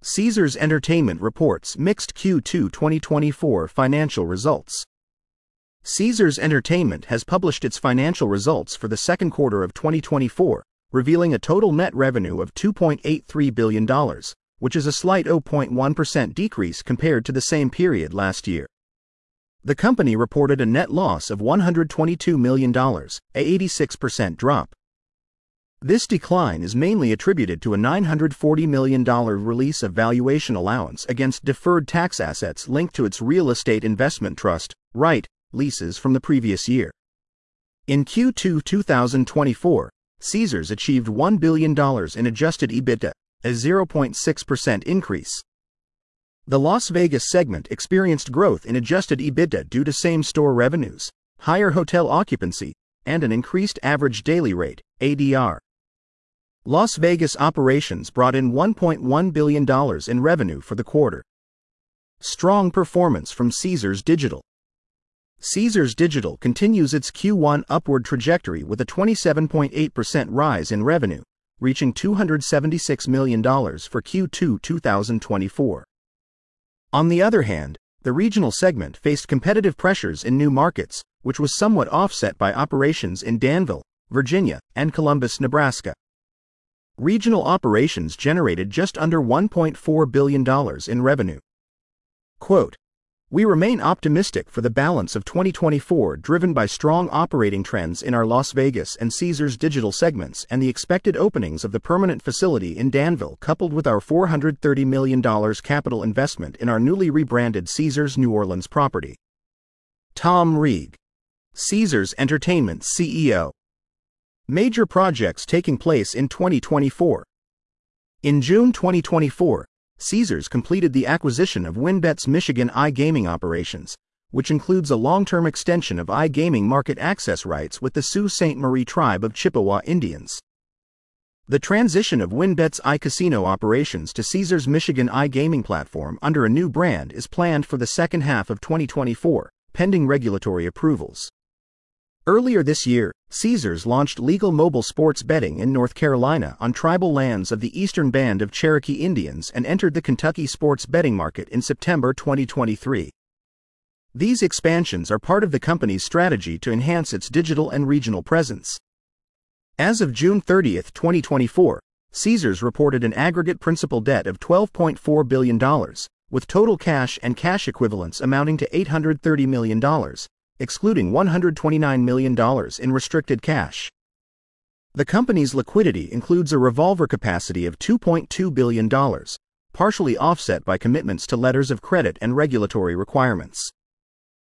Caesars Entertainment reports mixed Q2 2024 financial results. Caesars Entertainment has published its financial results for the second quarter of 2024, revealing a total net revenue of $2.83 billion, which is a slight 0.1% decrease compared to the same period last year. The company reported a net loss of $122 million, a 86% drop. This decline is mainly attributed to a $940 million release of valuation allowance against deferred tax assets linked to its real estate investment trust, REIT, leases from the previous year. In Q2 2024, Caesars achieved $1 billion in adjusted EBITDA, a 0.6% increase. The Las Vegas segment experienced growth in adjusted EBITDA due to same-store revenues, higher hotel occupancy, and an increased average daily rate, ADR. Las Vegas operations brought in $1.1 billion in revenue for the quarter. Strong performance from Caesars Digital. Caesars Digital continues its Q1 upward trajectory with a 27.8% rise in revenue, reaching $276 million for Q2 2024. On the other hand, the regional segment faced competitive pressures in new markets, which was somewhat offset by operations in Danville, Virginia, and Columbus, Nebraska. Regional operations generated just under $1.4 billion in revenue. Quote, "We remain optimistic for the balance of 2024 driven by strong operating trends in our Las Vegas and Caesars Digital segments and the expected openings of the permanent facility in Danville coupled with our $430 million capital investment in our newly rebranded Caesars New Orleans property." Tom Reeg, Caesars Entertainment CEO. Major projects taking place in 2024. In June 2024, Caesars completed the acquisition of WynnBET's Michigan iGaming operations, which includes a long-term extension of iGaming market access rights with the Sault Ste. Marie tribe of Chippewa Indians. The transition of WynnBET's iCasino operations to Caesars Michigan iGaming platform under a new brand is planned for the second half of 2024, pending regulatory approvals. Earlier this year, Caesars launched legal mobile sports betting in North Carolina on tribal lands of the Eastern Band of Cherokee Indians and entered the Kentucky sports betting market in September 2023. These expansions are part of the company's strategy to enhance its digital and regional presence. As of June 30, 2024, Caesars reported an aggregate principal debt of $12.4 billion, with total cash and cash equivalents amounting to $830 million. Excluding $129 million in restricted cash. The company's liquidity includes a revolver capacity of $2.2 billion, partially offset by commitments to letters of credit and regulatory requirements.